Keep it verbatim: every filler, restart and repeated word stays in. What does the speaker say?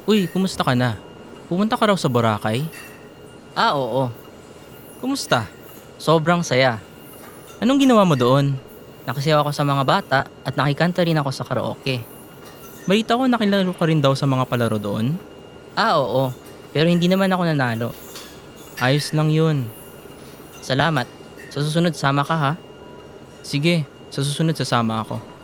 Uy, kumusta ka na? Pumunta ka raw sa Boracay? Ah, oo. Kumusta? Sobrang saya. Anong ginawa mo doon? Nakisayaw ako sa mga bata at nakikanta rin ako sa karaoke. Balita ko nakilaro ka rin daw sa mga palaro doon? Ah, oo. Pero hindi naman ako nanalo. Ayos lang yun. Salamat. Sa susunod sama ka ha. Sige, sa susunod sasama ako.